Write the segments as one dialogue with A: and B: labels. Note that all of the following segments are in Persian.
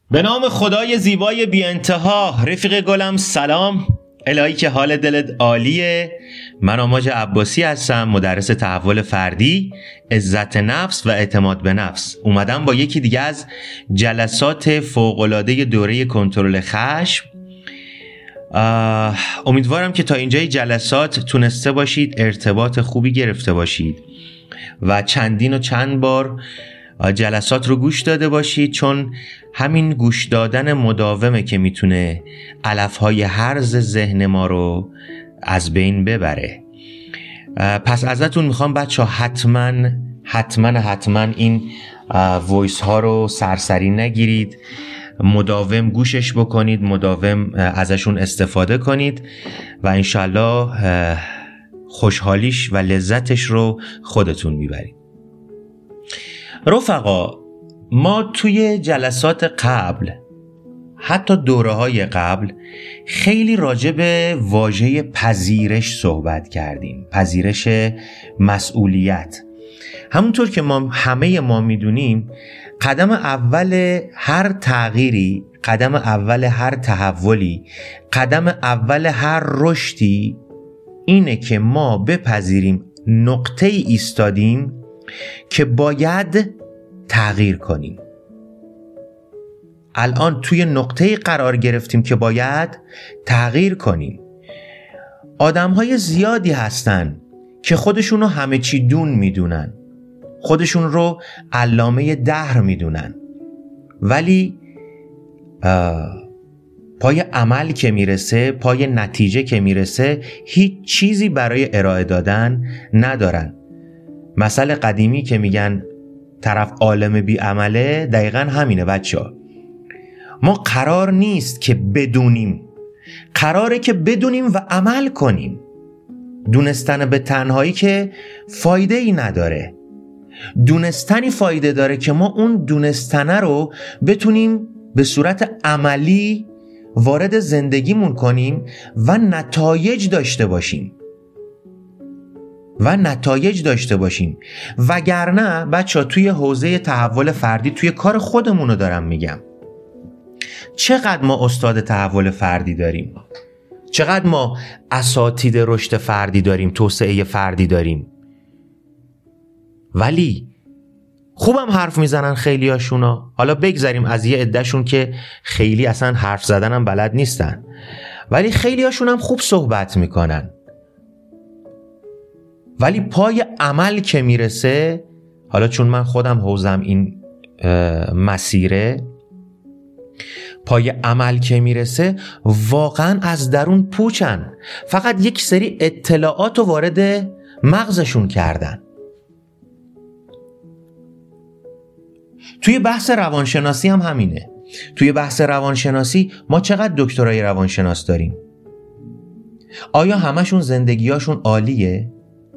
A: به نام خدای زیبای بی انتها. رفیق گلم سلام. الهی که حال دلت عالیه. من آماج عباسی هستم، مدرس تحول فردی، عزت نفس و اعتماد به نفس. اومدم با یکی دیگه از جلسات فوق‌العاده دوره کنترل خشم. امیدوارم که تا اینجای جلسات تونسته باشید ارتباط خوبی گرفته باشید و چند بار جلسات رو گوش داده باشید، چون همین گوش دادن مداومه که میتونه علفهای هرز ذهن ما رو از بین ببره. پس ازتون میخوام بچه حتما این وایس ها رو سرسری نگیرید، مداوم گوشش بکنید، مداوم ازشون استفاده کنید و انشالله خوشحالیش و لذتش رو خودتون میبرید. رفقا، ما توی جلسات قبل، حتی دوره‌های قبل، خیلی راجع به واژه پذیرش صحبت کردیم. پذیرش مسئولیت. همونطور که همه ما میدونیم، قدم اول هر تغییری، قدم اول هر تحولی، قدم اول هر رشدی اینه که ما بپذیریم نقطه ایستادیم که باید تغییر کنیم. الان توی نقطه قرار گرفتیم که باید تغییر کنیم. آدم‌های زیادی هستن که خودشون رو همه چی دون میدونن، خودشون رو علامه دهر میدونن، ولی پای عمل که میرسه، پای نتیجه که میرسه، هیچ چیزی برای ارائه دادن ندارن. مثل قدیمی که میگن طرف عالم بی عمله، دقیقا همینه بچه‌ها. ما قرار نیست که بدونیم، قراره که بدونیم و عمل کنیم. دونستن به تنهایی که فایده ای نداره. دونستنی فایده داره که ما اون دونستنه رو بتونیم به صورت عملی وارد زندگیمون کنیم و نتایج داشته باشیم. وگرنه بچه توی حوزه تحول فردی، توی کار خودمونو دارم میگم، چقدر ما استاد تحول فردی داریم، چقدر ما اساتید رشد فردی داریم، توسعه فردی داریم، ولی خوبم حرف میزنن خیلی هاشونا. حالا بگذاریم از یه عدهشون که خیلی اصلا حرف زدنم بلد نیستن، ولی خیلی هاشون هم خوب صحبت میکنن. ولی پای عمل که میرسه، حالا چون من خودم حوزم این مسیره، پای عمل که میرسه واقعا از درون پوچن، فقط یک سری اطلاعات رو وارد مغزشون کردن. توی بحث روانشناسی هم همینه. توی بحث روانشناسی ما چقدر دکترای روانشناس داریم؟ آیا همشون زندگیاشون عالیه؟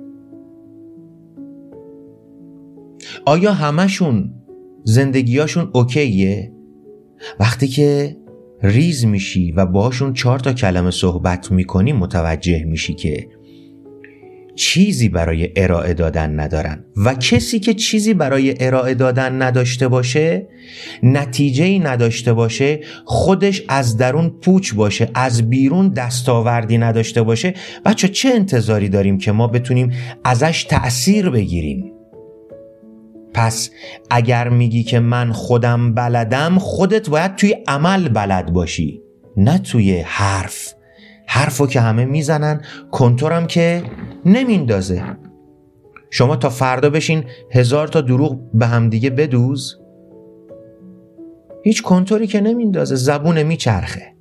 A: آیا همشون زندگیاشون اوکیه؟ وقتی که ریز میشی و باهاشون 4 کلمه صحبت میکنی، متوجه میشی که چیزی برای ارائه دادن ندارن. و کسی که چیزی برای ارائه دادن نداشته باشه، نتیجه‌ای نداشته باشه، خودش از درون پوچ باشه، از بیرون دستاوردی نداشته باشه، بچه چه انتظاری داریم که ما بتونیم ازش تأثیر بگیریم؟ پس اگر میگی که من خودم بلدم، خودت باید توی عمل بلد باشی، نه توی حرفو که همه میزنن، کنتورم که نمیندازه. شما تا فردا بشین 1000 تا دروغ به هم دیگه بدوز، هیچ کنتوری که نمیندازه، زبون میچرخه.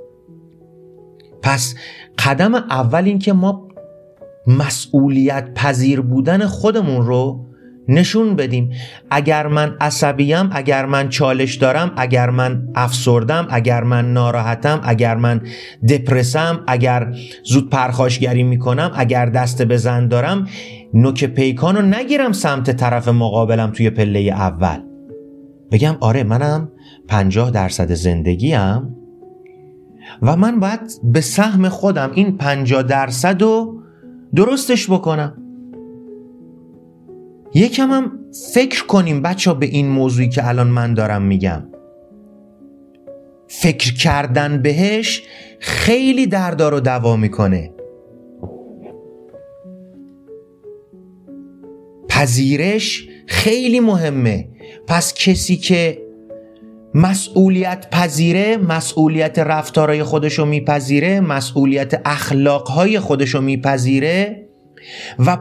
A: پس قدم اول این که ما مسئولیت پذیر بودن خودمون رو نشون بدیم. اگر من عصبیم، اگر من چالش دارم، اگر من افسردم، اگر من ناراحتم، اگر من دپرسم، اگر زود پرخاشگری میکنم، اگر دست به زن دارم، نوک پیکانو نگیرم سمت طرف مقابلم توی پله اول، بگم آره منم 50% زندگیم و من باید به سهم خودم این 50% رو درستش بکنم. یکم هم فکر کنیم بچه به این موضوعی که الان من دارم میگم. فکر کردن بهش خیلی دردار و دوا میکنه. پذیرش خیلی مهمه. پس کسی که مسئولیت پذیره، مسئولیت رفتارهای خودشو میپذیره، مسئولیت اخلاقهای خودشو میپذیره و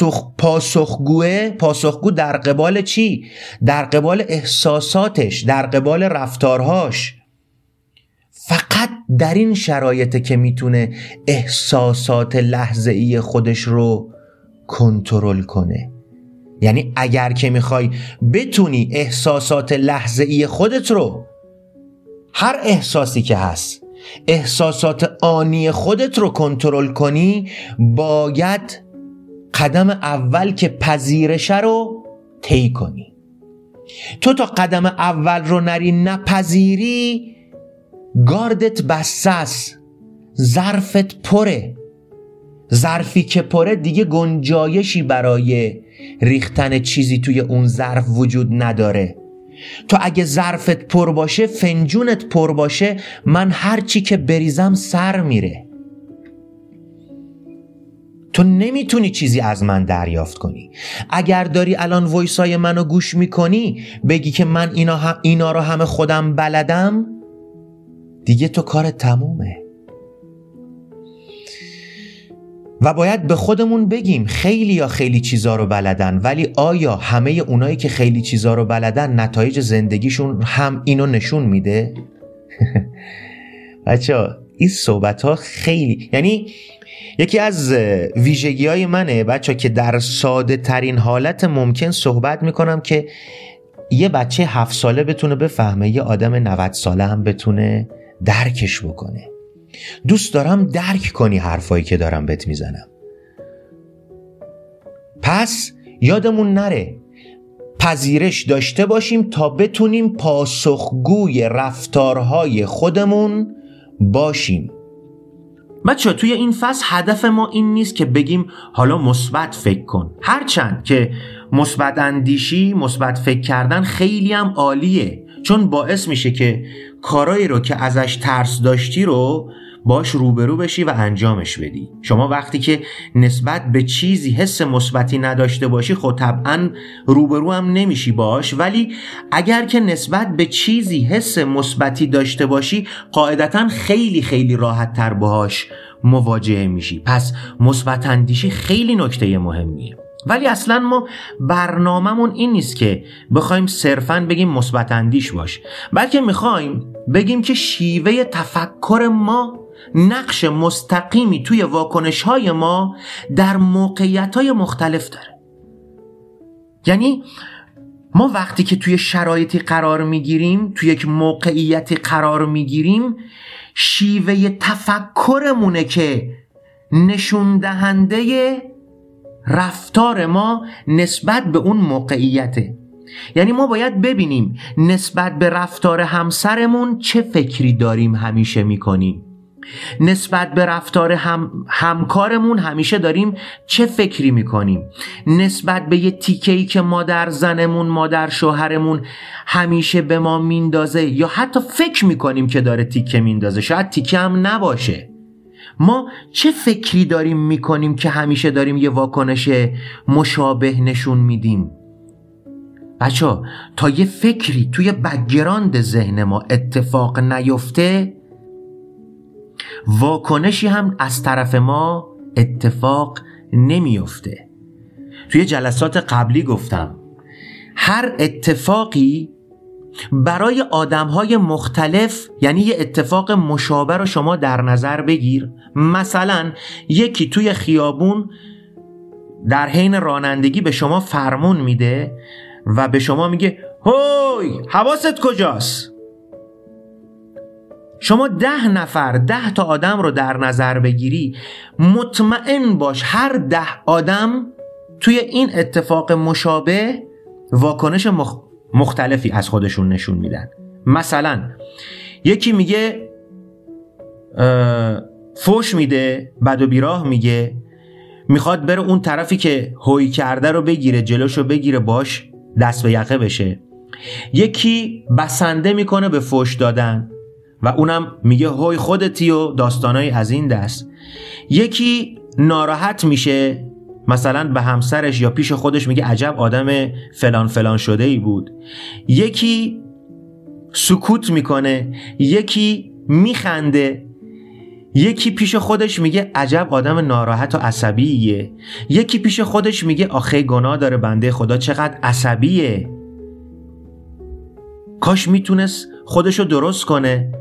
A: پاسخگو در قبال چی؟ در قبال احساساتش، در قبال رفتارهاش. فقط در این شرایطه که میتونه احساسات لحظه‌ای خودش رو کنترل کنه. یعنی اگر که میخوای بتونی احساسات لحظه‌ای خودت رو، هر احساسی که هست، احساسات آنی خودت رو کنترل کنی، باید قدم اول که پذیرش رو طی کنی. تو تا قدم اول رو نری نپذیری، گاردت بسته است، ظرفت پره. ظرفی که پره دیگه گنجایشی برای ریختن چیزی توی اون ظرف وجود نداره. تو اگه ظرفت پر باشه، فنجونت پر باشه، من هر چی که بریزم سر میره. تو نمیتونی چیزی از من دریافت کنی. اگر داری الان وایسای منو گوش میکنی بگی که من اینا رو همه خودم بلدم، دیگه تو کارت تمومه. و باید به خودمون بگیم خیلی چیزا رو بلدن، ولی آیا همه اونایی که خیلی چیزا رو بلدن نتایج زندگیشون هم اینو نشون میده؟ بچه‌ها این صحبت ها خیلی، یعنی یکی از ویژگی های منه بچه‌ها که در ساده ترین حالت ممکن صحبت میکنم که یه بچه 7 ساله بتونه بفهمه، یه آدم 90 ساله هم بتونه درکش بکنه. دوست دارم درک کنی حرفایی که دارم بهت میزنم. پس یادمون نره پذیرش داشته باشیم تا بتونیم پاسخگوی رفتارهای خودمون باشیم. بچه توی این فصل هدف ما این نیست که بگیم حالا مثبت فکر کن، هرچند که مثبت اندیشی، مثبت فکر کردن خیلی هم عالیه، چون باعث میشه که کارایی رو که ازش ترس داشتی رو باش روبرو بشی و انجامش بدی. شما وقتی که نسبت به چیزی حس مثبتی نداشته باشی، خب طبعا روبرو هم نمیشی باش، ولی اگر که نسبت به چیزی حس مثبتی داشته باشی، قاعدتا خیلی راحت تر باهاش مواجه میشی. پس مثبت اندیشی خیلی نکته مهمیه. ولی اصلا ما برنامه‌مون این نیست که بخوایم صرفاً بگیم مثبت اندیش باش، بلکه میخوایم بگیم که شیوه تفکر ما نقش مستقیمی توی واکنش‌های ما در موقعیت‌های مختلف داره. یعنی ما وقتی که توی شرایطی قرار میگیریم، توی یک موقعیتی قرار میگیریم، شیوه تفکرمونه که نشون دهنده رفتار ما نسبت به اون موقعیته. یعنی ما باید ببینیم نسبت به رفتار همسرمون چه فکری داریم همیشه میکنیم، نسبت به رفتار همکارمون همیشه داریم چه فکری میکنیم، نسبت به یه تیکه‌ای که مادر زنمون، مادر شوهرمون همیشه به ما میندازه یا حتی فکر میکنیم که داره تیکه میندازه، شاید تیکه هم نباشه، ما چه فکری داریم میکنیم که همیشه داریم یه واکنش مشابه نشون میدیم. بچه تا یه فکری توی بک‌گراند ذهن ما اتفاق نیفته، واکنشی هم از طرف ما اتفاق نمیفته. توی جلسات قبلی گفتم هر اتفاقی برای آدم‌های مختلف، یعنی یه اتفاق مشابه رو شما در نظر بگیر. مثلا یکی توی خیابون در حین رانندگی به شما فرمون میده و به شما میگه هوی حواست کجاست؟ شما 10 نفر 10 تا آدم رو در نظر بگیری، مطمئن باش هر 10 آدم توی این اتفاق مشابه واکنش مختلفی از خودشون نشون میدن. مثلا یکی میگه فوش میده، بد و بیراه میگه، میخواد بره اون طرفی که هوی کرده رو بگیره، جلوشو بگیره، باش دست به یقه بشه. یکی بسنده میکنه به فوش دادن و اونم میگه هوی خودتی و داستانای از این دست. یکی ناراحت میشه، مثلا به همسرش یا پیش خودش میگه عجب آدم فلان فلان شده ای بود. یکی سکوت میکنه، یکی میخنده، یکی پیش خودش میگه عجب آدم ناراحت و عصبیه، یکی پیش خودش میگه آخه گناه داره بنده خدا چقدر عصبیه، کاش میتونست خودشو درست کنه.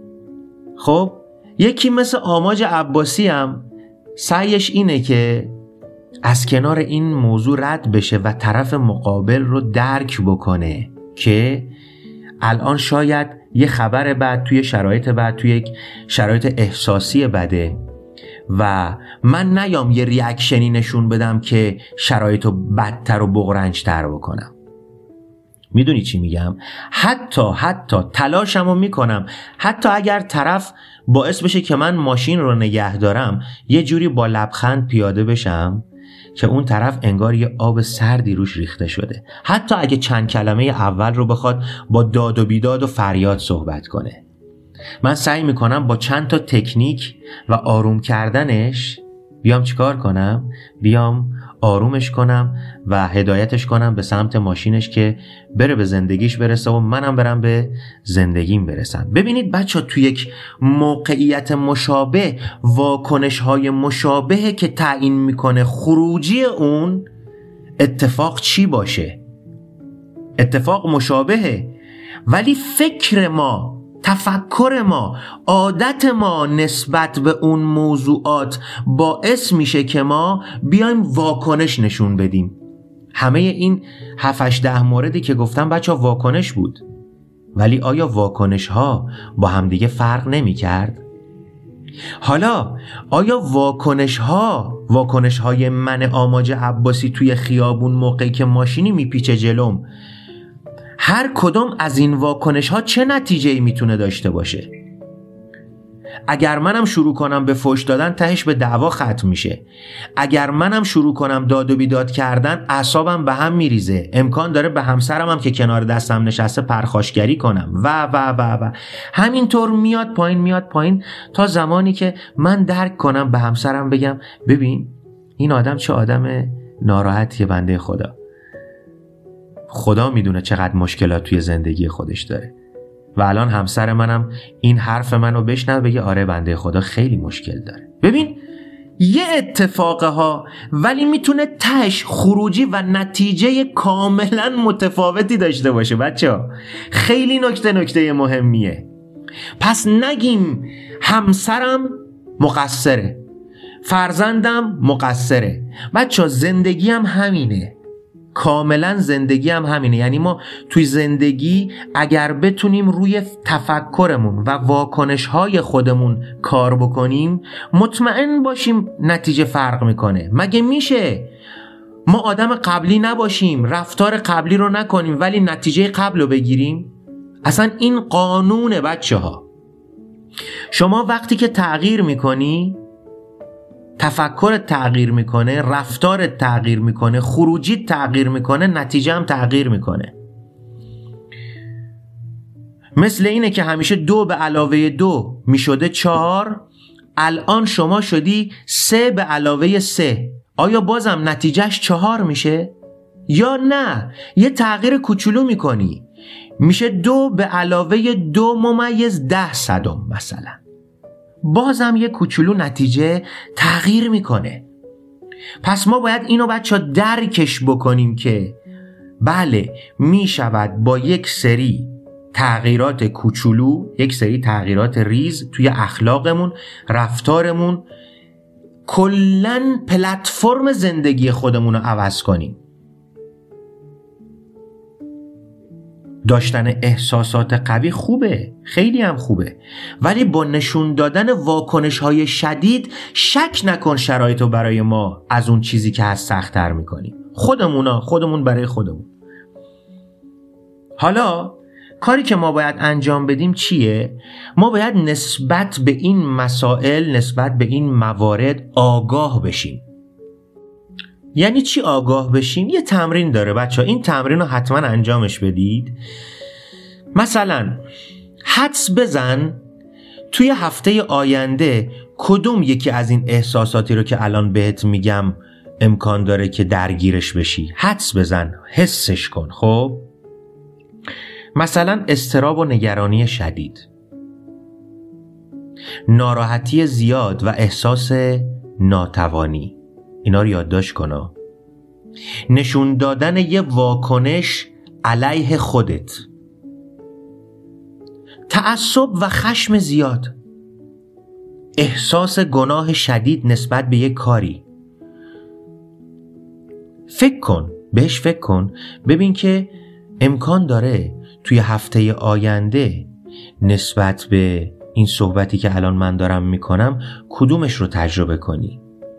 A: خب یکی مثل آماج عباسی هم سعیش اینه که از کنار این موضوع رد بشه و طرف مقابل رو درک بکنه که الان شاید یه خبر بد توی شرایط بد، توی یک شرایط احساسی بده و من نیام یه ریاکشنی نشون بدم که شرایط رو بدتر و بغرنج‌تر بکنم. میدونی چی میگم؟ حتی تلاشمو میکنم، حتی اگر طرف باعث بشه که من ماشین رو نگه دارم یه جوری با لبخند پیاده بشم که اون طرف انگار یه آب سردی روش ریخته شده، حتی اگه چند کلمه اول رو بخواد با داد و بیداد و فریاد صحبت کنه. من سعی میکنم با چند تا تکنیک و آروم کردنش بیام چیکار کنم؟ بیام آرومش کنم و هدایتش کنم به سمت ماشینش که بره به زندگیش برسه و منم برم به زندگیم برسم. ببینید بچه، تو یک موقعیت مشابه واکنش‌های مشابه که تعیین میکنه خروجی اون اتفاق چی باشه. اتفاق مشابهه ولی فکر ما، تفکر ما، عادت ما نسبت به اون موضوعات باعث میشه که ما بیایم واکنش نشون بدیم. همه این 7-8 موردی که گفتم بچه واکنش بود، ولی آیا واکنش ها با همدیگه فرق نمی کرد؟ حالا آیا واکنش های من آماج عباسی توی خیابون موقعی که ماشینی میپیچه جلوم، هر کدوم از این واکنش ها چه نتیجه‌ای میتونه داشته باشه؟ اگر منم شروع کنم به فحش دادن تهش به دعوا ختم میشه. اگر منم شروع کنم داد و بیداد کردن اعصابم به هم میریزه، امکان داره به همسرم هم که کنار دستم نشسته پرخاشگری کنم و همینطور میاد پایین تا زمانی که من درک کنم به همسرم بگم ببین این آدم چه آدم ناراحتیه، بنده خدا میدونه چقدر مشکلات توی زندگی خودش داره و الان همسر منم این حرف منو بشنوه بگه آره بنده خدا خیلی مشکل داره. ببین یه اتفاقه ها ولی میتونه تهش خروجی و نتیجه کاملا متفاوتی داشته باشه. بچه ها خیلی نکته مهمیه. پس نگیم همسرم مقصره، فرزندم مقصره. بچه ها زندگی هم همینه، کاملا زندگی هم همینه. یعنی ما توی زندگی اگر بتونیم روی تفکرمون و واکنش‌های خودمون کار بکنیم مطمئن باشیم نتیجه فرق میکنه. مگه میشه ما آدم قبلی نباشیم، رفتار قبلی رو نکنیم ولی نتیجه قبل رو بگیریم؟ اصلا این قانونه بچه ها. شما وقتی که تغییر میکنی، تفکرت تغییر میکنه، رفتارت تغییر میکنه، خروجیت تغییر میکنه، نتیجه هم تغییر میکنه. مثل اینه که همیشه 2 به علاوه 2 میشده 4، الان شما شدی 3 به علاوه 3. آیا بازم نتیجهش 4 میشه؟ یا نه یه تغییر کوچولو میکنی میشه 2 به علاوه 2.10 مثلا، بازم یه کوچولو نتیجه تغییر میکنه. پس ما باید اینو بچه ها درکش بکنیم که بله میشود با یک سری تغییرات کوچولو، یک سری تغییرات ریز توی اخلاقمون، رفتارمون، کلن پلتفرم زندگی خودمون رو عوض کنیم. داشتن احساسات قوی خوبه، خیلی هم خوبه، ولی با نشون دادن واکنش‌های شدید شک نکن شرایطو برای ما از اون چیزی که هست سخت‌تر می‌کنیم. خودمون برای خودمون. حالا کاری که ما باید انجام بدیم چیه؟ ما باید نسبت به این مسائل، نسبت به این موارد آگاه بشیم. یعنی چی آگاه بشیم؟ یه تمرین داره بچه ها، این تمرین رو حتما انجامش بدید. مثلا حدس بزن توی هفته آینده کدوم یکی از این احساساتی رو که الان بهت میگم امکان داره که درگیرش بشی؟ حدس بزن، حسش کن. خب مثلا اضطراب و نگرانی شدید، ناراحتی زیاد و احساس ناتوانی. اینا رو یادداشت کن. نشون دادن یه واکنش علیه خودت، تعصب و خشم زیاد، احساس گناه شدید نسبت به یک کاری. بهش فکر کن، ببین که امکان داره توی هفته آینده نسبت به این صحبتی که الان من دارم میکنم کدومش رو تجربه کنی.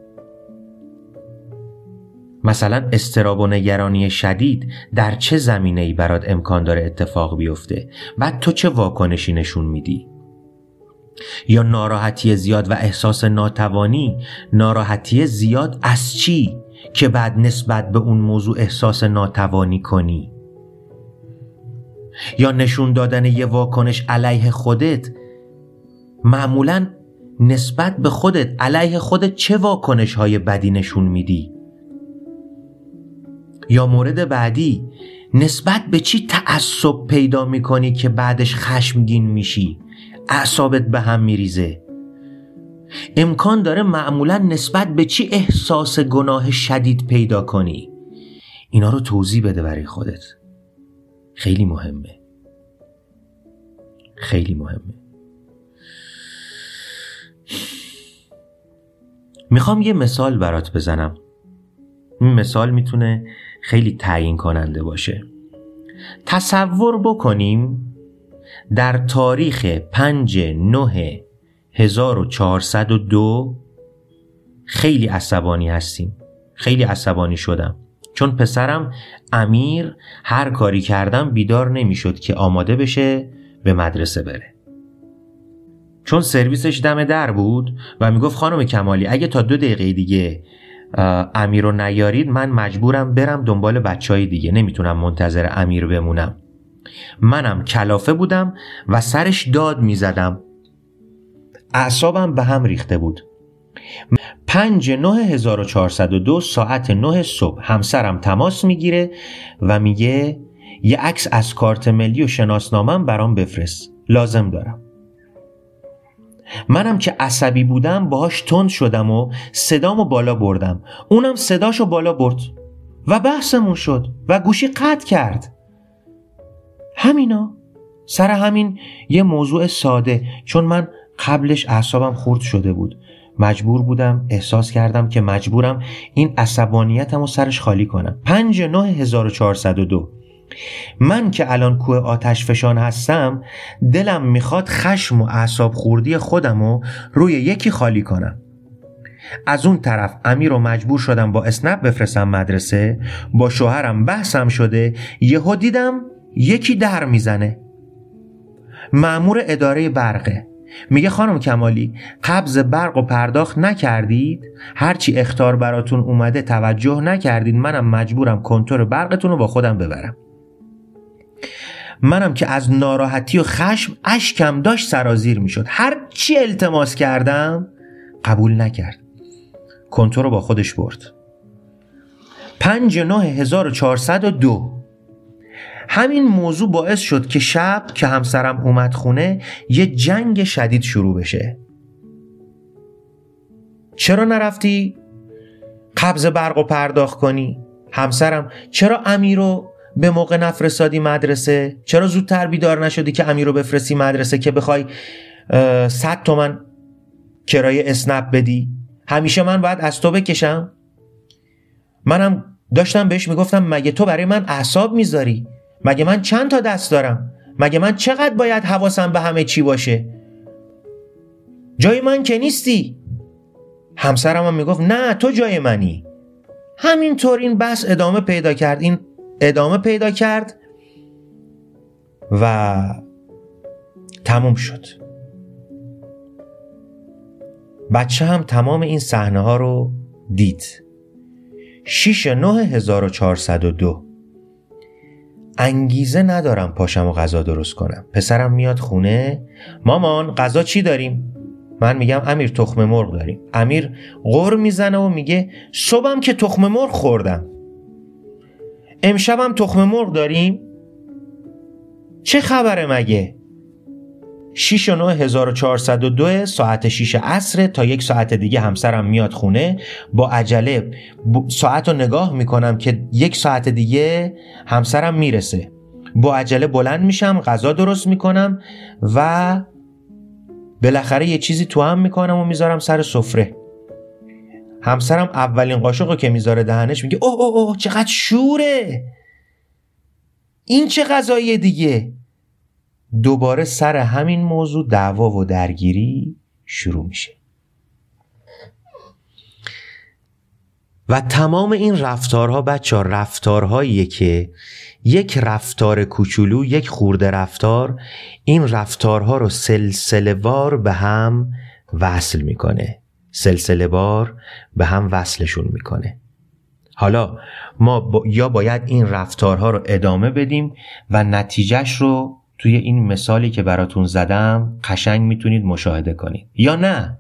A: مثلا اضطراب و نگرانی شدید در چه زمینه‌ای برات امکان داره اتفاق بیفته؟ بعد تو چه واکنشی نشون میدی؟ یا ناراحتی زیاد و احساس ناتوانی، ناراحتی زیاد از چی که بعد نسبت به اون موضوع احساس ناتوانی کنی؟ یا نشون دادن یه واکنش علیه خودت، معمولاً نسبت به خودت علیه خودت چه واکنش های بدی نشون میدی؟ یا مورد بعدی، نسبت به چی تعصب پیدا میکنی که بعدش خشمگین میشی، اعصابت به هم میریزه؟ امکان داره معمولا نسبت به چی احساس گناه شدید پیدا کنی؟ اینا رو توضیح بده برای خودت. خیلی مهمه، خیلی مهمه. میخوام یه مثال برات بزنم. این مثال میتونه خیلی تعیین کننده باشه. تصور بکنیم در تاریخ 5/9/1402 خیلی عصبانی هستیم. خیلی عصبانی شدم چون پسرم امیر هر کاری کردم بیدار نمیشد که آماده بشه به مدرسه بره، چون سرویسش دم در بود و میگفت خانم کمالی اگه تا 2 دقیقه دیگه امیر رو نیارید من مجبورم برم دنبال بچهای دیگه، نمیتونم منتظر امیر بمونم. منم کلافه بودم و سرش داد میزدم، اعصابم به هم ریخته بود. 5/9/1402 ساعت 9 صبح همسرم تماس میگیره و میگه یه عکس از کارت ملی و شناسنامه‌ام برام بفرست، لازم دارم. منم که عصبی بودم باهاش تند شدم و صدامو بالا بردم، اونم صداشو بالا برد و بحثمون شد و گوشی قطع کرد. همینا، سر همین یه موضوع ساده، چون من قبلش اعصابم خورد شده بود، مجبور بودم، احساس کردم که مجبورم این عصبانیتمو سرش خالی کنم. 5/9/1402 من که الان کوه آتش فشان هستم، دلم میخواد خشم و اعصاب خوردی خودمو روی یکی خالی کنم. از اون طرف امیر رو مجبور شدم با اسنپ بفرستم مدرسه، با شوهرم بحثم شده، یهو دیدم یکی در میزنه. مأمور اداره برقه، میگه خانم کمالی قبض برق و پرداخت نکردید، هرچی اخطار براتون اومده توجه نکردید، منم مجبورم کنتور برقتون رو با خودم ببرم. منم که از ناراحتی و خشم اشکم داشت سرازیر میشد، هر چی التماس کردم قبول نکرد، کنتور رو با خودش برد. 5/9/1402 همین موضوع باعث شد که شب که همسرم اومد خونه یه جنگ شدید شروع بشه. چرا نرفتی قبض برق و پرداخت کنی؟ همسرم چرا امیر رو به موقع نفرستادی مدرسه؟ چرا زودتر بیدار نشدی که امیر رو بفرستی مدرسه که بخوای 100 تومن کرایه اسنپ بدی؟ همیشه من باید از تو بکشم؟ منم داشتم بهش میگفتم مگه تو برای من اعصاب میذاری؟ مگه من چند تا دست دارم؟ مگه من چقدر باید حواسم به همه چی باشه؟ جای من که نیستی. همسرم هم میگفت نه تو جای منی. همینطور این بحث ادامه پیدا کرد و تموم شد. بچه هم تمام این صحنه ها رو دید. 6/9/1402 انگیزه ندارم پاشم و غذا درست کنم. پسرم میاد خونه، مامان غذا چی داریم؟ من میگم امیر تخم مرغ داریم. امیر غر میزنه و میگه صبحم که تخم مرغ خوردم، امشبم تخم مرغ داریم؟ چه خبره مگه؟ 6/9/1402 ساعت 6 عصر تا 1 ساعت دیگه همسرم میاد خونه. با عجله ساعت رو نگاه میکنم که 1 ساعت دیگه همسرم میرسه. با عجله بلند میشم، غذا درست میکنم و بالاخره یه چیزی تو هم میکنم و میذارم سر سفره. همسرم اولین قاشق رو که میذاره دهنش میگه اوه اوه اوه چقدر شوره، این چه غذاییه دیگه؟ دوباره سر همین موضوع دعوا و درگیری شروع میشه. و تمام این رفتارها بچه‌ها رفتارهاییه که یک رفتار کوچولو، یک خورده رفتار، این رفتارها رو سلسله‌وار به هم وصل میکنه، سلسله‌وار به هم وصلشون میکنه. حالا ما یا باید این رفتارها رو ادامه بدیم و نتیجهش رو توی این مثالی که براتون زدم قشنگ میتونید مشاهده کنید، یا نه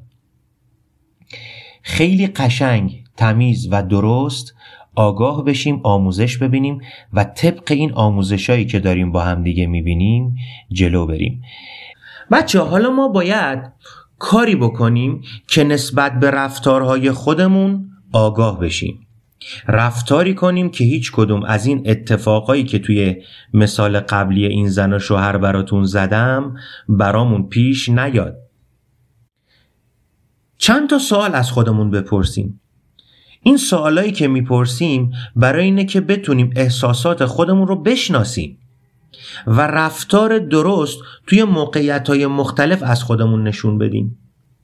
A: خیلی قشنگ، تمیز و درست آگاه بشیم، آموزش ببینیم و طبق این آموزشایی که داریم با هم دیگه میبینیم جلو بریم. بچه حالا ما باید کاری بکنیم که نسبت به رفتارهای خودمون آگاه بشیم، رفتاری کنیم که هیچ کدوم از این اتفاقایی که توی مثال قبلی این زن و شوهر براتون زدم برامون پیش نیاد. چند تا سوال از خودمون بپرسیم. این سوالایی که میپرسیم برای اینه که بتونیم احساسات خودمون رو بشناسیم و رفتار درست توی موقعیت‌های مختلف از خودمون نشون بدیم.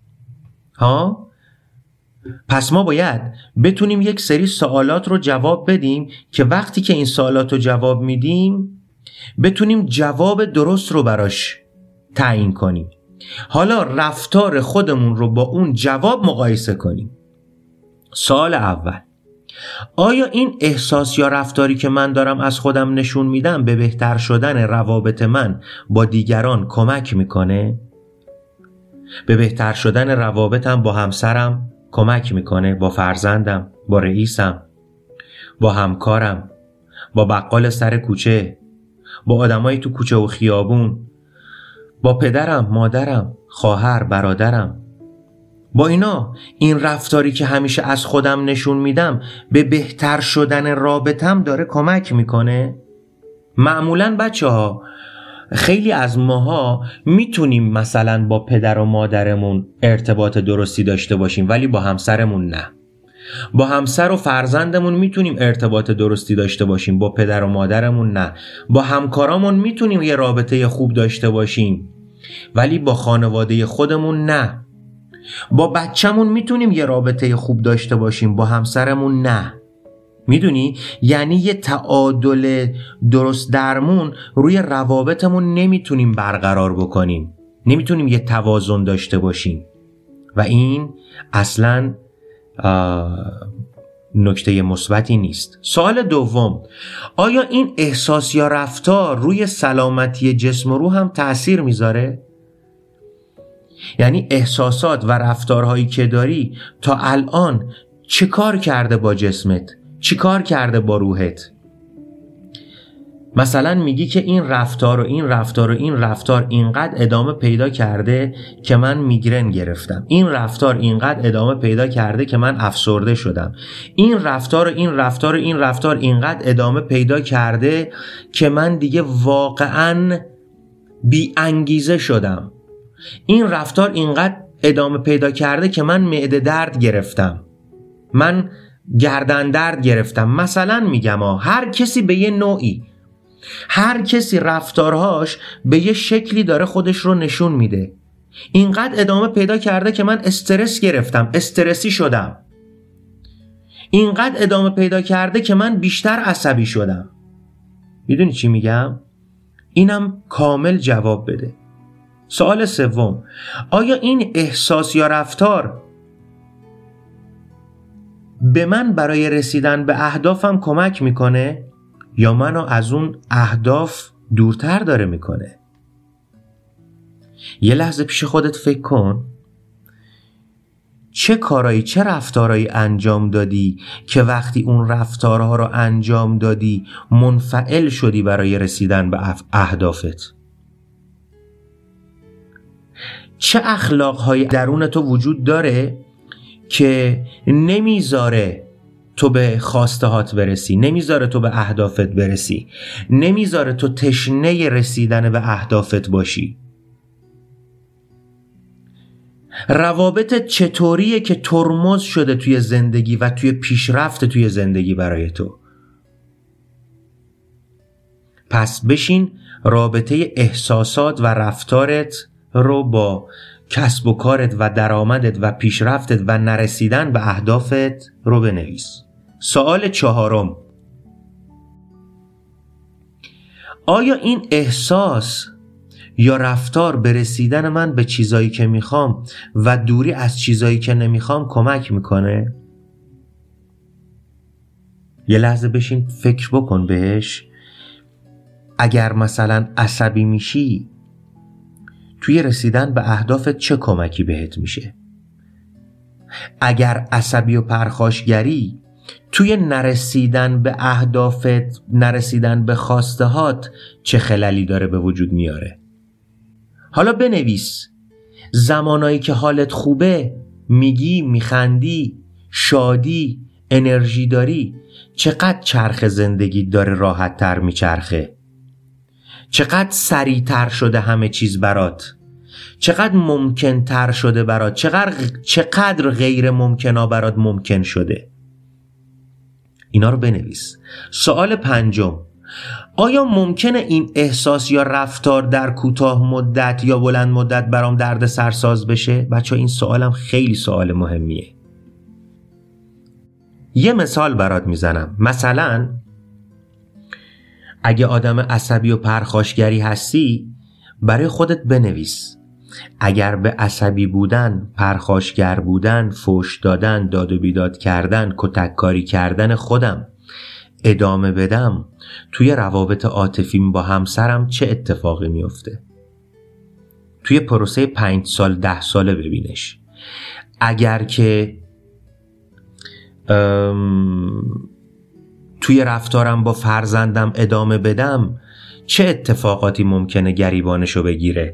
A: پس ما باید بتونیم یک سری سوالات رو جواب بدیم که وقتی که این سوالات رو جواب میدیم بتونیم جواب درست رو براش تعیین کنیم. حالا رفتار خودمون رو با اون جواب مقایسه کنیم. سوال اول، آیا این احساس یا رفتاری که من دارم از خودم نشون میدم به بهتر شدن روابط من با دیگران کمک میکنه؟ به بهتر شدن روابطم با همسرم کمک میکنه، با فرزندم، با رئیسم، با همکارم، با بقال سر کوچه، با آدمایی تو کوچه و خیابون، با پدرم، مادرم، خواهر، برادرم. با اینا این رفتاری که همیشه از خودم نشون میدم به بهتر شدن رابطم داره کمک میکنه؟ معمولاً بچه‌ها خیلی از ماها میتونیم مثلا با پدر و مادرمون ارتباط درستی داشته باشیم ولی با همسرمون نه. با همسر و فرزندمون میتونیم ارتباط درستی داشته باشیم، با پدر و مادرمون نه. با همکارامون میتونیم یه رابطه خوب داشته باشیم ولی با خانواده خودمون نه. با بچه‌مون میتونیم یه رابطه خوب داشته باشیم، با همسرمون نه. میدونی؟ یعنی یه تعادل درست درمون روی روابطمون نمیتونیم برقرار بکنیم، نمیتونیم یه توازن داشته باشیم و این اصلاً نکته مثبتی نیست. سوال دوم، آیا این احساس یا رفتار روی سلامتی جسم و روح هم تأثیر میذاره؟ یعنی احساسات و رفتارهایی که داری تا الان چه کار کرده با جسمت؟ چی کار کرده با روحت؟ مثلا میگی که این رفتار و این رفتار و این رفتار اینقدر ادامه پیدا کرده که من میگرن گرفتم، این رفتار اینقدر ادامه پیدا کرده که من افسرده شدم، این رفتار و این رفتار و این رفتار اینقدر ادامه پیدا کرده که من دیگه واقعاً بی انگیزه شدم، این رفتار اینقدر ادامه پیدا کرده که من معده درد گرفتم، من گردن درد گرفتم. مثلا میگم هر کسی به یه نوعی، هر کسی رفتارهاش به یه شکلی داره خودش رو نشون میده. اینقدر ادامه پیدا کرده که من استرس گرفتم، استرسی شدم. اینقدر ادامه پیدا کرده که من بیشتر عصبی شدم. میدونی چی میگم؟ اینم کامل جواب بده. سوال سوم، آیا این احساس یا رفتار به من برای رسیدن به اهدافم کمک میکنه یا منو از اون اهداف دورتر داره میکنه؟ یه لحظه پیش خودت فکر کن چه کارایی، چه رفتارایی انجام دادی که وقتی اون رفتارها رو انجام دادی منفعل شدی برای رسیدن به اهدافت. چه اخلاقهای درون تو وجود داره که نمیذاره تو به خواستهات برسی، نمیذاره تو به اهدافت برسی، نمیذاره تو تشنه رسیدن به اهدافت باشی؟ روابطت چطوریه که ترمز شده توی زندگی و توی پیشرفت توی زندگی برای تو؟ پس بشین رابطه احساسات و رفتارت رو با کسب و کارت و درآمدت و پیشرفتت و نرسیدن به اهدافت رو بنویس. سوال 4: آیا این احساس یا رفتار به رسیدن من به چیزایی که میخوام و دوری از چیزایی که نمیخوام کمک میکنه؟ یه لحظه بشین فکر بکن بهش. اگر مثلا عصبی میشی توی رسیدن به اهدافت چه کمکی بهت میشه؟ اگر عصبی و پرخاشگری توی نرسیدن به اهدافت، نرسیدن به خواستهات چه خللی داره به وجود میاره؟ حالا بنویس زمانایی که حالت خوبه، میگی، میخندی، شادی، انرژی داری، چقدر چرخ زندگی داره راحت تر میچرخه؟ چقدر سریع تر شده همه چیز برات؟ چقدر ممکن تر شده برات؟ چقدر غیر ممکنا برات ممکن شده؟ اینا رو بنویس. سوال 5: آیا ممکنه این احساس یا رفتار در کوتاه مدت یا بلند مدت برام درد سرساز بشه؟ بچه این سوالم خیلی سوال مهمیه. یه مثال برات میزنم. مثلا اگه آدم عصبی و پرخاشگری هستی برای خودت بنویس اگر به عصبی بودن، پرخاشگر بودن، فحش دادن، داد و بیداد کردن، کتککاری کردن خودم ادامه بدم توی روابط عاطفیم با همسرم چه اتفاقی میفته؟ توی پروسه 5 سال 10 ساله ببینش. اگر که توی رفتارم با فرزندم ادامه بدم چه اتفاقاتی ممکنه گریبانشو بگیره؟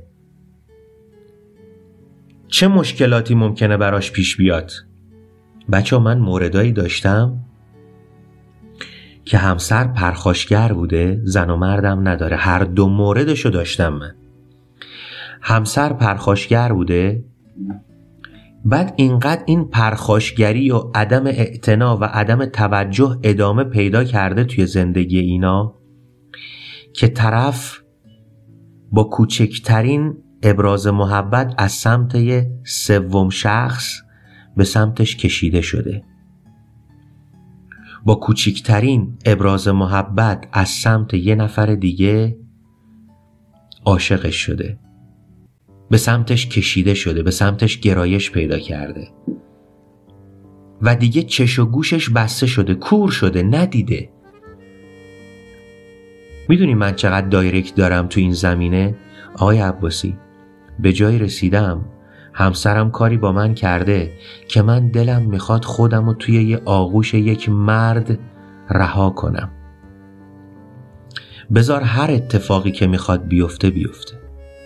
A: چه مشکلاتی ممکنه براش پیش بیاد؟ بچه من موردایی داشتم که همسر پرخاشگر بوده، زن و مردم نداره، هر دو موردشو داشتم من. همسر پرخاشگر بوده، بعد اینقدر این پرخاشگری و عدم اعتنا و عدم توجه ادامه پیدا کرده توی زندگی اینا که طرف با کوچکترین ابراز محبت از سمت یه سوم شخص به سمتش کشیده شده، با کوچکترین ابراز محبت از سمت یه نفر دیگه عاشقش شده، به سمتش کشیده شده، به سمتش گرایش پیدا کرده و دیگه چش و گوشش بسته شده، کور شده، ندیده. میدونی من چقدر دایرکت دارم تو این زمینه؟ آقای عباسی به جای رسیدم همسرم کاری با من کرده که من دلم میخواد خودم رو توی یه آغوش یک مرد رها کنم. بذار هر اتفاقی که میخواد بیفته بیفته.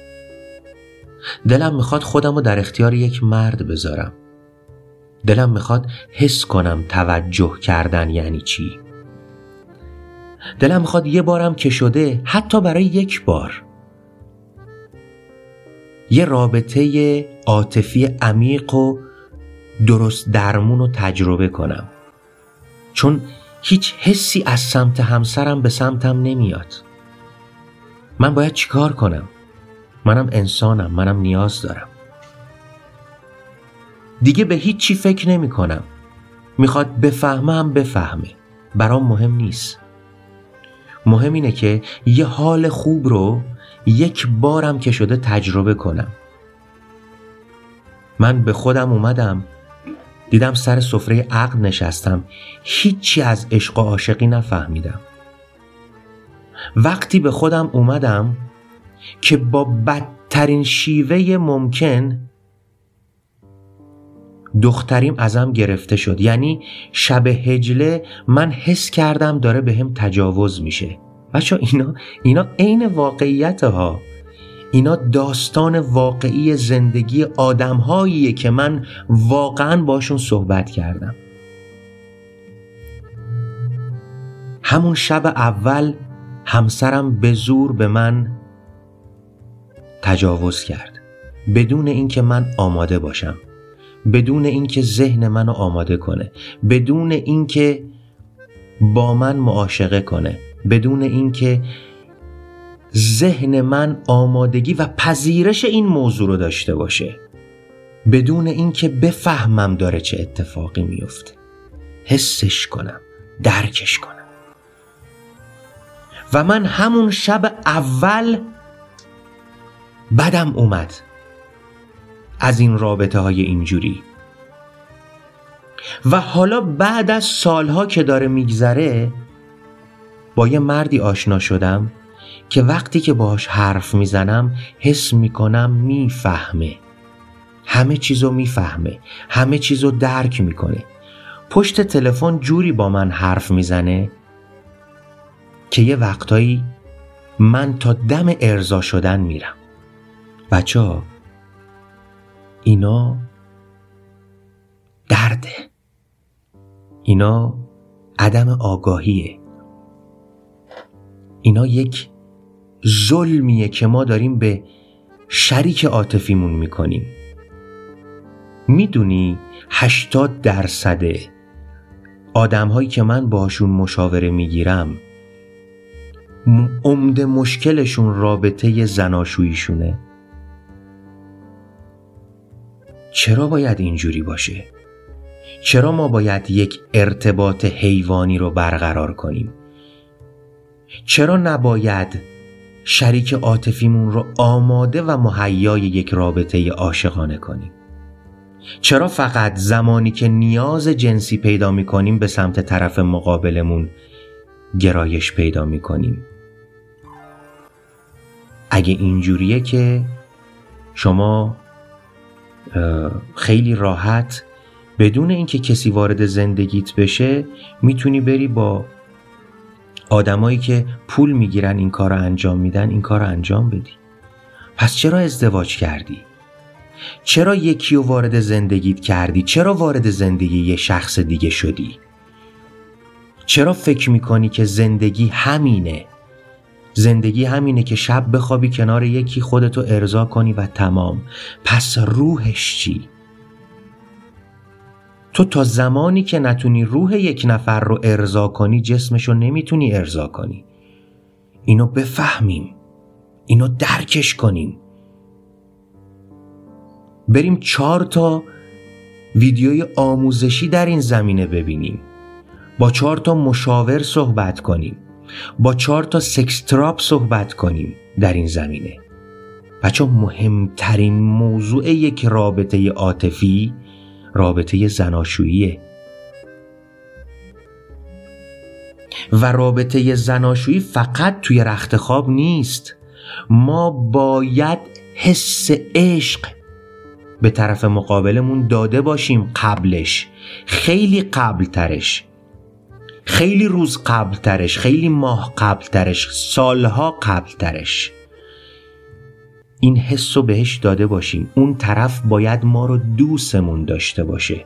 A: دلم میخواد خودم رو در اختیار یک مرد بذارم. دلم میخواد حس کنم توجه کردن یعنی چی. دلم میخواد یه بارم که شده، حتی برای یک بار، یه رابطه عاطفی عمیق و درست درمون رو تجربه کنم، چون هیچ حسی از سمت همسرم به سمتم نمیاد. من باید چیکار کنم؟ منم انسانم، منم نیاز دارم. دیگه به هیچ چی فکر نمی کنم. میخواد بفهمم بفهمه، برام مهم نیست. مهم اینه که یه حال خوب رو یک بارم که شده تجربه کنم. من به خودم اومدم، دیدم سر سفره عقل نشستم، هیچی از عشق و عاشقی نفهمیدم. وقتی به خودم اومدم که با بدترین شیوه ممکن دختریم ازم گرفته شد. یعنی شب هجله من حس کردم داره به هم تجاوز میشه. بچه اینا عین واقعیت ها. اینا داستان واقعی زندگی آدم هاییه که من واقعا باشون صحبت کردم. همون شب اول همسرم به زور به من تجاوز کرد، بدون اینکه من آماده باشم، بدون اینکه ذهن منو آماده کنه، بدون اینکه با من معاشقه کنه، بدون اینکه ذهن من آمادگی و پذیرش این موضوع رو داشته باشه، بدون اینکه بفهمم داره چه اتفاقی میفته، حسش کنم، درکش کنم. و من همون شب اول بدم اومد از این رابطه های اینجوری. و حالا بعد از سالها که داره میگذره با یه مردی آشنا شدم که وقتی که باهاش حرف میزنم حس میکنم میفهمه، همه چیزو میفهمه، همه چیزو درک میکنه. پشت تلفن جوری با من حرف میزنه که یه وقتایی من تا دم ارضا شدن میرم. بچه‌ها اینا درده، اینا عدم آگاهیه، اینا یک ظلمیه که ما داریم به شریک عاطفیمون میکنیم. میدونی 80% آدم هایی که من باشون مشاوره میگیرم عمده مشکلشون رابطه زناشوییشونه. چرا باید اینجوری باشه؟ چرا ما باید یک ارتباط حیوانی رو برقرار کنیم؟ چرا نباید شریک عاطفیمون رو آماده و مهیای یک رابطه عاشقانه کنیم؟ چرا فقط زمانی که نیاز جنسی پیدا می‌کنیم به سمت طرف مقابلمون گرایش پیدا می‌کنیم؟ اگه اینجوریه که شما خیلی راحت بدون اینکه کسی وارد زندگیت بشه میتونی بری با آدمایی که پول میگیرن این کار رو انجام میدن این کار رو انجام بدی. پس چرا ازدواج کردی؟ چرا یکی رو وارد زندگیت کردی؟ چرا وارد زندگی یه شخص دیگه شدی؟ چرا فکر میکنی که زندگی همینه؟ زندگی همینه که شب بخوابی کنار یکی خودتو ارضا کنی و تمام. پس روحش چی؟ تو تا زمانی که نتونی روح یک نفر رو ارضا کنی جسمشو نمیتونی ارضا کنی. اینو بفهمیم، اینو درکش کنیم. بریم 4 ویدیوی آموزشی در این زمینه ببینیم، با 4 مشاور صحبت کنیم، با 4 سکس تراپ صحبت کنیم در این زمینه. بچه مهمترین موضوع یک رابطه عاطفی رابطه زناشوییه. و رابطه زناشویی فقط توی رخت خواب نیست. ما باید حس عشق به طرف مقابلمون داده باشیم قبلش، خیلی قبل ترش، خیلی روز قبل ترش، خیلی ماه قبل ترش، سالها قبل ترش. این حس رو بهش داده باشیم. اون طرف باید ما رو دوستمون داشته باشه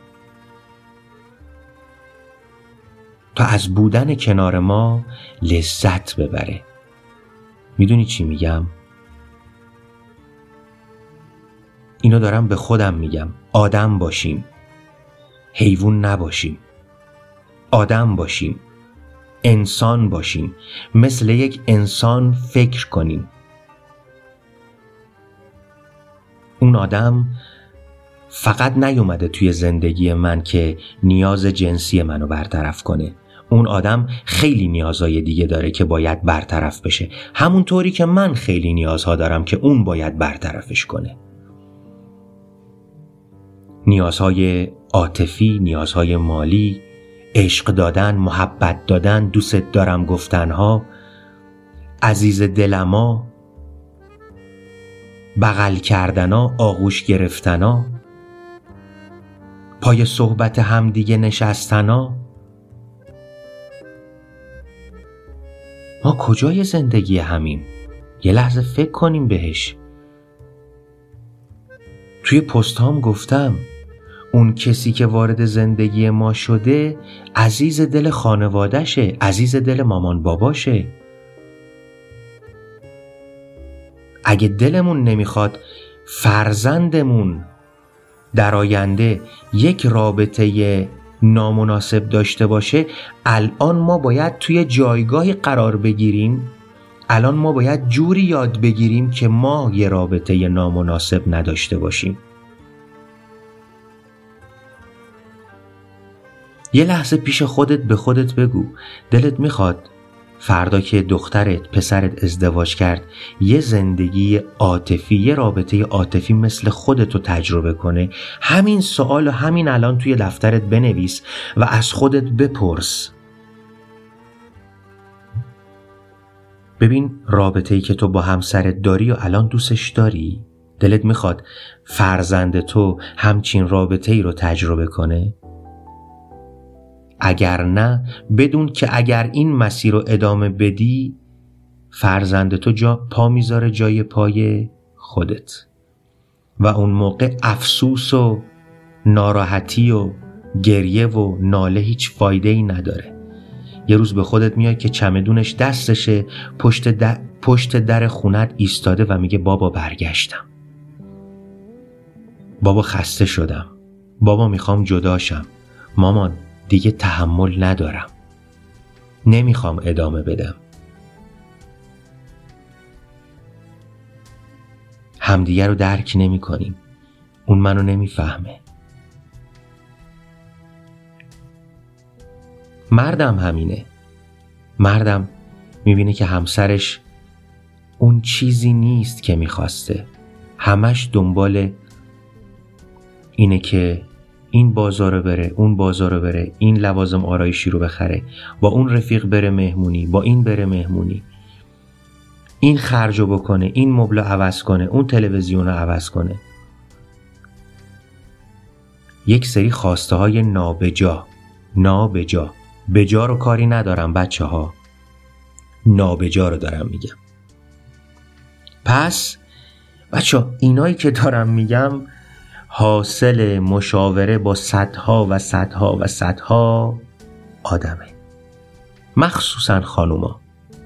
A: تا از بودن کنار ما لذت ببره. میدونی چی میگم؟ اینو دارم به خودم میگم. آدم باشیم، حیوان نباشیم. آدم باشیم، انسان باشیم، مثل یک انسان فکر کنیم. اون آدم فقط نیومده توی زندگی من که نیاز جنسی منو برطرف کنه. اون آدم خیلی نیازهای دیگه داره که باید برطرف بشه، همونطوری که من خیلی نیازها دارم که اون باید برطرفش کنه. نیازهای عاطفی، نیازهای مالی، عشق دادن، محبت دادن، دوست دارم گفتنها. عزیز دلما، بغل کردنا، آغوش گرفتنا، پای صحبت همدیگه نشستنا. ما کجای زندگی همیم؟ یه لحظه فکر کنیم بهش. توی پست هام گفتم اون کسی که وارد زندگی ما شده عزیز دل خانواده‌شه، عزیز دل مامان باباشه. اگه دلمون نمیخواد فرزندمون در آینده یک رابطه نامناسب داشته باشه، الان ما باید توی جایگاهی قرار بگیریم، الان ما باید جوری یاد بگیریم که ما یه رابطه نامناسب نداشته باشیم. یه لحظه پیش خودت به خودت بگو دلت میخواد فردا که دخترت پسرت ازدواج کرد یه زندگی عاطفی، یه رابطه عاطفی مثل خودتو تجربه کنه؟ همین سوالو همین الان توی دفترت بنویس و از خودت بپرس. ببین رابطه‌ای که تو با همسرت داری و الان دوستش داری؟ دلت میخواد فرزند تو همچین رابطه‌ای رو تجربه کنه؟ اگر نه، بدون که اگر این مسیر رو ادامه بدی فرزند تو پا میذاره جای پای خودت و اون موقع افسوس و ناراحتی و گریه و ناله هیچ فایده‌ای نداره. یه روز به خودت میای که چمدونش دستشه، پشت در خونت ایستاده و میگه بابا برگشتم، بابا خسته شدم، بابا میخوام جداشم، مامان دیگه تحمل ندارم، نمیخوام ادامه بدم. همدیگه رو درک نمی کنیم، اون منو نمیفهمه. مردم همینه، مردم میبینه که همسرش اون چیزی نیست که میخواسته، همش دنبال اینه که این بازارو بره، اون بازارو بره، این لوازم آرایشی رو بخره، با اون رفیق بره مهمونی، با این بره مهمونی، این خرجو بکنه، این مبل عوض کنه، اون تلویزیون رو عوض کنه. یک سری خواسته های نابجا بجا رو کاری ندارم بچه ها، نابجا رو دارم میگم. پس بچه اینایی که دارم میگم حاصل مشاوره با صدها و صدها و صدها آدمه، مخصوصا خانوما.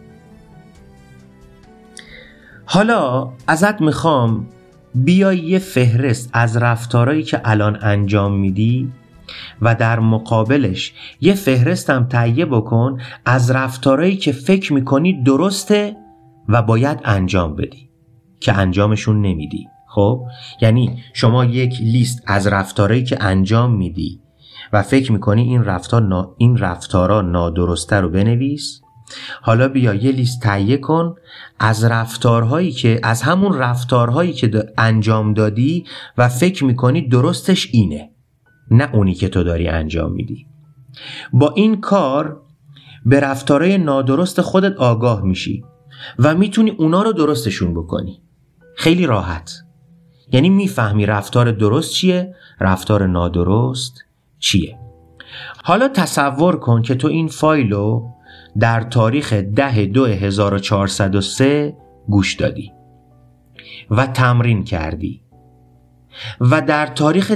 A: حالا ازت میخوام بیای یه فهرست از رفتارهایی که الان انجام میدی و در مقابلش یه فهرستم تهیه بکن از رفتارهایی که فکر میکنی درسته و باید انجام بدی که انجامشون نمیدی. خب یعنی شما یک لیست از رفتارهایی که انجام میدی و فکر میکنی این رفتارا نادرسته رو بنویس. حالا بیا یه لیست تهیه کن از از همون رفتارهایی که انجام دادی و فکر میکنی درستش اینه، نه اونی که تو داری انجام میدی. با این کار به رفتارهای نادرست خودت آگاه میشی و میتونی اونا رو درستشون بکنی. خیلی راحت. یعنی میفهمی رفتار درست چیه، رفتار نادرست چیه. حالا تصور کن که تو این فایلو در تاریخ 10/2/1403 گوش دادی و تمرین کردی و در تاریخ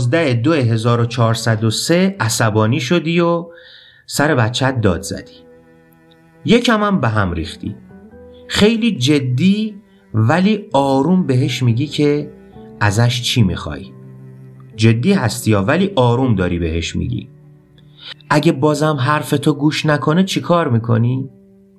A: 12/2/1403 عصبانی شدی و سر بچت داد زدی. یکم هم به هم ریختی. خیلی جدی ولی آروم بهش میگی که ازش چی میخوای. جدی هستی ولی آروم داری بهش میگی. اگه بازم حرف تو گوش نکنه چی کار میکنی؟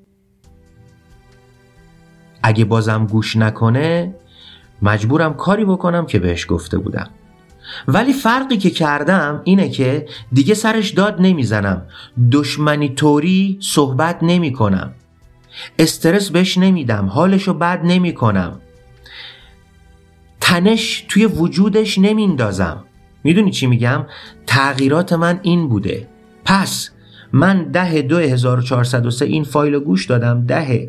A: اگه بازم گوش نکنه مجبورم کاری بکنم که بهش گفته بودم. ولی فرقی که کردم اینه که دیگه سرش داد نمیزنم، دشمنی طوری صحبت نمی کنم، استرس بهش نمیدم، حالشو بد نمی کنم، تنش توی وجودش نمیندازم. میدونی چی میگم؟ تغییرات من این بوده. پس من 10/2/1403 این فایل گوش دادم،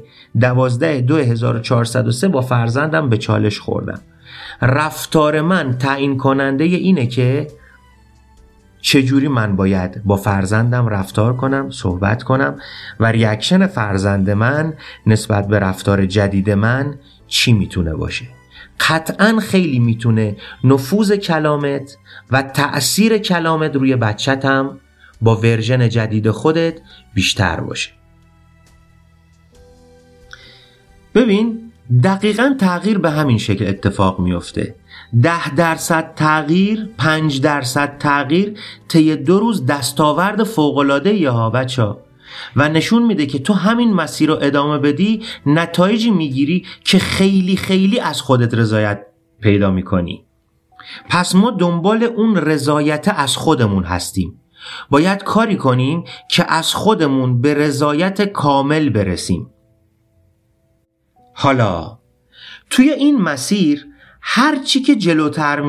A: 10/12/2403 با فرزندم به چالش خوردم. رفتار من تعیین کننده اینه که چجوری من باید با فرزندم رفتار کنم، صحبت کنم و ریاکشن فرزند من نسبت به رفتار جدید من چی میتونه باشه. قطعاً خیلی میتونه نفوذ کلامت و تأثیر کلامت روی بچت هم با ورژن جدید خودت بیشتر باشه. ببین دقیقاً تغییر به همین شکل اتفاق میفته. 10% تغییر، 5% تغییر طی 2 روز دستاورد فوق‌العاده‌ایه ها بچه‌ها، و نشون میده که تو همین مسیر رو ادامه بدی نتایجی میگیری که خیلی خیلی از خودت رضایت پیدا میکنی. پس ما دنبال اون رضایت از خودمون هستیم. باید کاری کنیم که از خودمون به رضایت کامل برسیم. حالا توی این مسیر هر چی که جلوتر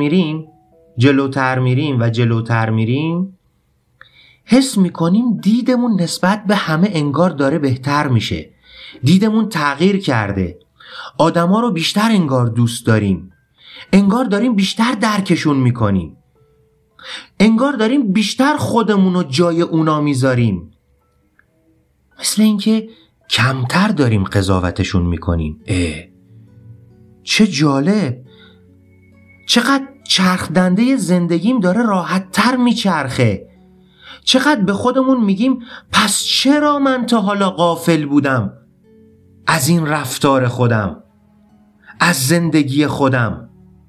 A: میریم حس میکنیم دیدمون نسبت به همه انگار داره بهتر میشه. دیدمون تغییر کرده. آدما رو بیشتر انگار دوست داریم. انگار داریم بیشتر درکشون میکنیم. انگار داریم بیشتر خودمون رو جای اونا میذاریم. مثل اینکه کمتر داریم قضاوتشون میکنیم. چه جالب. چقدر چرخدنده زندگیم داره راحت تر میچرخه. چقدر به خودمون میگیم پس چرا من تا حالا غافل بودم از این رفتار خودم، از زندگی خودم.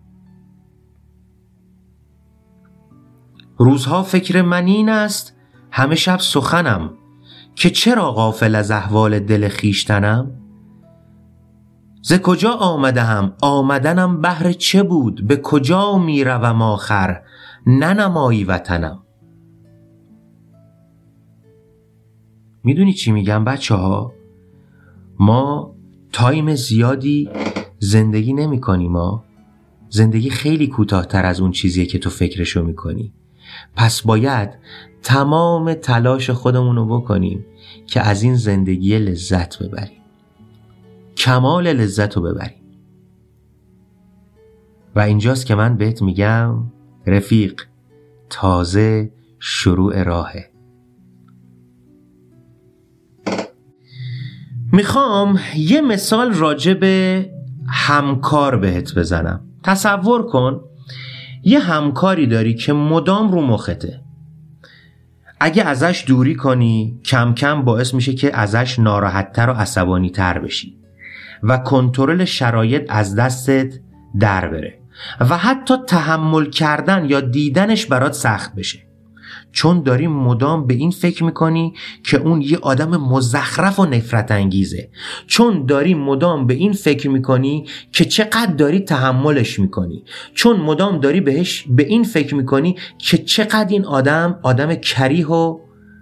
A: روزها فکر من این است همه شب سخنم که چرا غافل از احوال دل خیشتنم. ز کجا آمدهم آمدنم بهر چه بود، به کجا میروم آخر ننمایی وطنم. میدونی چی میگم بچه ها؟ ما تایم زیادی زندگی نمی کنیم. ما زندگی خیلی کوتاه‌تر از اون چیزیه که تو فکرشو میکنی. پس باید تمام تلاش خودمونو بکنیم که از این زندگی لذت ببریم، کمال لذت رو ببریم. و اینجاست که من بهت میگم رفیق، تازه شروع راهه. میخوام یه مثال راجع به همکار بهت بزنم. تصور کن یه همکاری داری که مدام رو مخته. اگه ازش دوری کنی کم کم باعث میشه که ازش ناراحت‌تر و عصبانی‌تر بشی و کنترل شرایط از دستت در بره و حتی تحمل کردن یا دیدنش برات سخت بشه، چون داری مدام به این فکر میکنی که اون یه آدم مزخرف و نفرت انگیزه، چون داری مدام به این فکر میکنی که چقدر داری تحملش میکنی، چون مدام داری بهش به این فکر میکنی که چقدر این آدم کریه و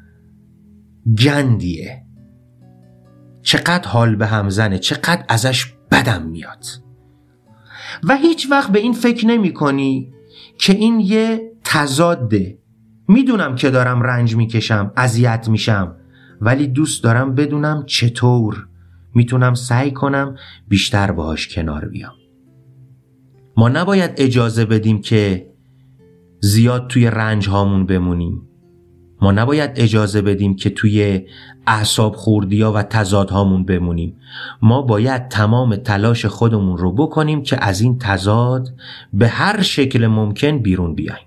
A: گندیه، چقدر حال به هم زنه، چقدر ازش بدم میاد. و هیچ وقت به این فکر نمی کنی که این یه تضاده. میدونم که دارم رنج میکشم، اذیت میشم، ولی دوست دارم بدونم چطور میتونم سعی کنم بیشتر باهاش کنار بیام. ما نباید اجازه بدیم که زیاد توی رنج هامون بمونیم. ما نباید اجازه بدیم که توی اعصاب خوردیا و تضادهامون بمونیم. ما باید تمام تلاش خودمون رو بکنیم که از این تضاد به هر شکل ممکن بیرون بیایم.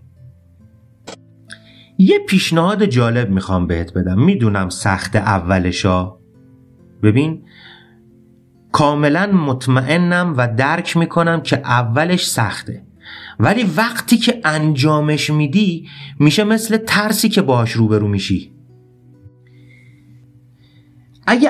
A: یه پیشنهاد جالب میخوام بهت بدم. میدونم سخت اولشا. ببین کاملا مطمئنم و درک میکنم که اولش سخته، ولی وقتی که انجامش میدی میشه مثل ترسی که باهاش روبرو میشی. اگه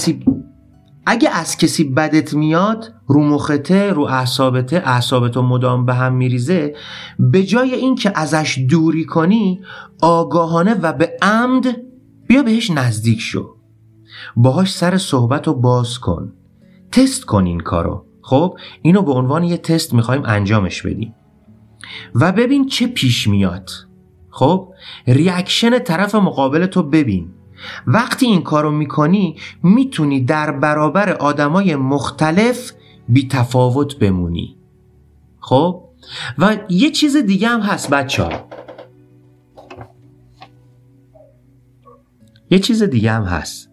A: از کسی بدت میاد، رو مخته، رو اعصابتو مدام به هم میریزه، به جای این که ازش دوری کنی، آگاهانه و به عمد بیا بهش نزدیک شو، باهاش سر صحبتو باز کن، تست کن این کارو. خب اینو به عنوان یه تست میخوایم انجامش بدیم و ببین چه پیش میاد. خب ریاکشن طرف مقابل تو ببین وقتی این کارو میکنی میتونی در برابر آدمای مختلف بی تفاوت بمونی. خب و یه چیز دیگه هم هست بچه‌ها، یه چیز دیگه هم هست.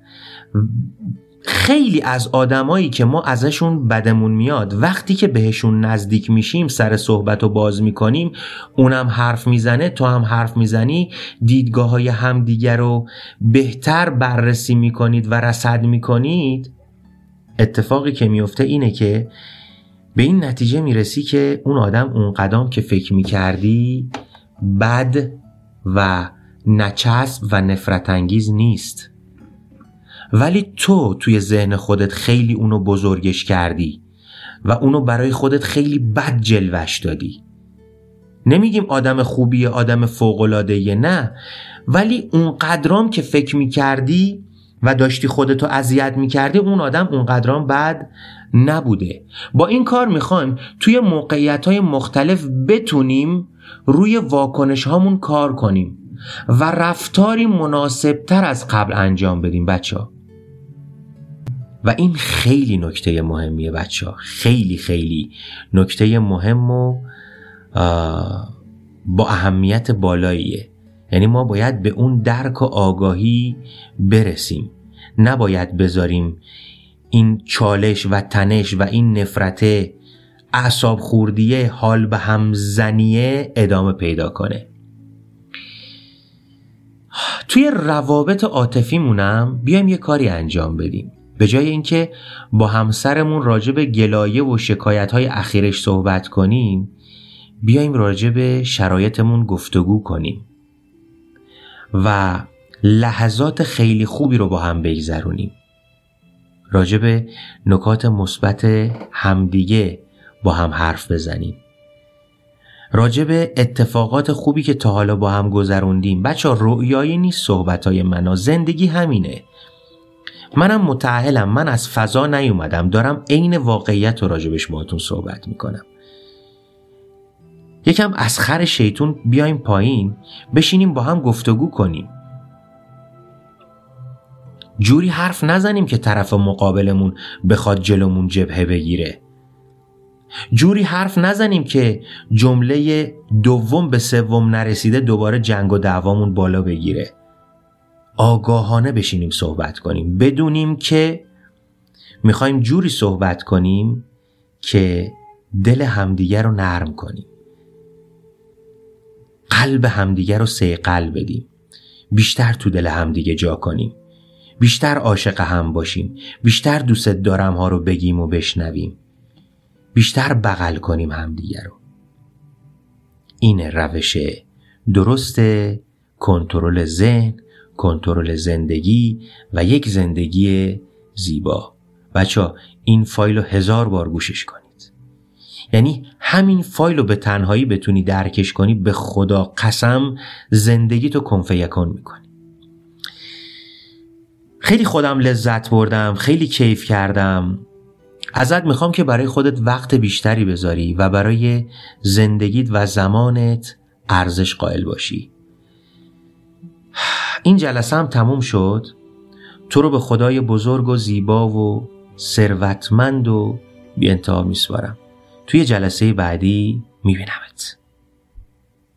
A: خیلی از آدمایی که ما ازشون بدمون میاد وقتی که بهشون نزدیک میشیم سر صحبتو باز میکنیم، اونم حرف میزنه، تو هم حرف میزنی، دیدگاه‌های همدیگر رو بهتر بررسی میکنید و رصد میکنید، اتفاقی که میفته اینه که به این نتیجه میرسی که اون آدم اون قدم که فکر میکردی بد و نچسب و نفرت انگیز نیست، ولی تو توی ذهن خودت خیلی اونو بزرگش کردی و اونو برای خودت خیلی بد جلوش دادی. نمیگیم آدم خوبیه، آدم فوق‌العاده‌ایه، نه، ولی اون قدرام که فکر میکردی و داشتی خودتو اذیت میکردی، اون آدم اون قدرام بد نبوده. با این کار میخوایم توی موقعیت‌های مختلف بتونیم روی واکنش هامون کار کنیم و رفتاری مناسبتر از قبل انجام بدیم بچه‌ها. و این خیلی نکته مهمیه بچه‌ها، خیلی خیلی نکته مهم و با اهمیت بالاییه. یعنی ما باید به اون درک و آگاهی برسیم، نباید بذاریم این چالش و تنش و این نفرت، اعصاب خوردیه، حال به هم زنیه ادامه پیدا کنه. توی روابط عاطفیمونم بیایم یه کاری انجام بدیم. به جای اینکه با همسرمون راجع به گلایه و شکایت‌های اخیرش صحبت کنیم، بیایم راجع به شرایطمون گفتگو کنیم و لحظات خیلی خوبی رو با هم بگذرونیم. راجع به نکات مثبت همدیگه با هم حرف بزنیم. راجع به اتفاقات خوبی که تا حالا با هم گذروندیم. بچه ها رؤیایی نیست صحبتای منا، زندگی همینه. منم متأهلم، من از فضا نیومدم، دارم عین واقعیت رو راجبش باهاتون صحبت میکنم. یکم از خر شیطون بیایم پایین، بشینیم با هم گفتگو کنیم. جوری حرف نزنیم که طرف مقابلمون بخواد جلومون جبهه بگیره. جوری حرف نزنیم که جمله دوم به سوم نرسیده دوباره جنگ و دعوامون بالا بگیره. آگاهانه بشینیم صحبت کنیم، بدونیم که میخوایم جوری صحبت کنیم که دل همدیگر رو نرم کنیم، قلب همدیگر رو صیقل بدیم، بیشتر تو دل همدیگه جا کنیم، بیشتر عاشق هم باشیم، بیشتر دوست دارم ها رو بگیم و بشنویم، بیشتر بغل کنیم همدیگر رو. این روش درست کنترل ذهن، کنترل زندگی و یک زندگی زیبا. بچه این فایل رو 1000 بار گوشش کنید. یعنی همین فایل رو به تنهایی بتونی درکش کنی، به خدا قسم زندگی تو کن فیکون میکنی. خیلی خودم لذت بردم، خیلی کیف کردم. ازت میخوام که برای خودت وقت بیشتری بذاری و برای زندگیت و زمانت ارزش قائل باشی. این جلسه هم تموم شد. تو رو به خدای بزرگ و زیبا و ثروتمند و بی انتها میسپارم. توی جلسه بعدی میبینمت.